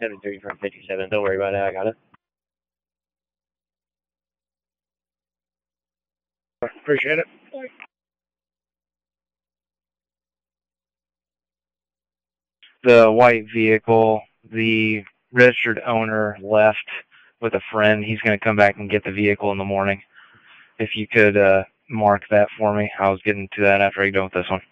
73 from 57. Don't worry about it. I got it. Appreciate it. The white vehicle, the registered owner left with a friend. He's going to come back and get the vehicle in the morning. If you could mark that for me. I was getting to that after I get done with this one.